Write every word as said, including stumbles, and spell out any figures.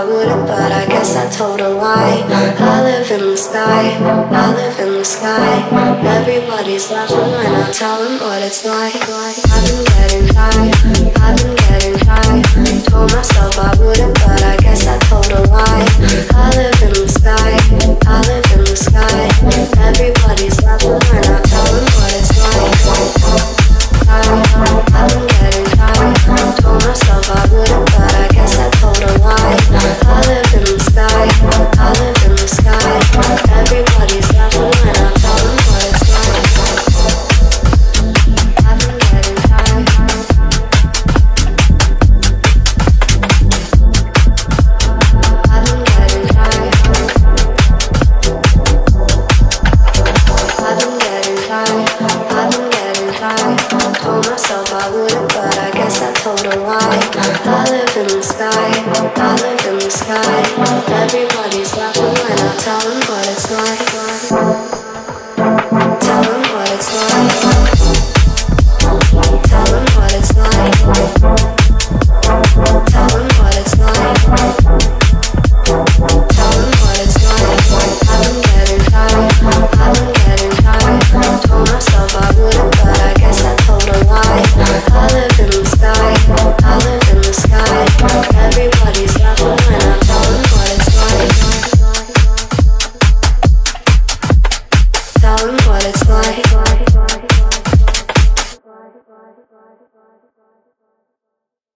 I wouldn't, but I guess I told a lie. I live in the sky, I live in the sky. Everybody's laughing when I tell them what it's like. I've been getting high, I've been getting high. Told myself I wouldn't, but I guess I told a lie. I live in the sky, I live in the sky. Everybody's laughing when I tell them what it's like. I've been getting high, told myself I wouldn't, but I guess I told a lie. I live in the sky, I live in the sky. Everybody's laughing when I tell them what it's like. I've been getting high. I've been getting high. I've been getting high. I've been getting high. Told myself I wouldn't, but I guess I told a lie. I live in the sky, I live in the sky. Everybody's laughing when I tell them what it's like. Tell them what it's like. Tell them what it's like. Tell them what it's like. Tell them what it's like. I've been getting high, I've been getting high. Told myself I wouldn't, but I guess I told a lie. I live in the sky, I live in the sky. Everybody's laughing when I tell them what it's like. Tell them what it's like.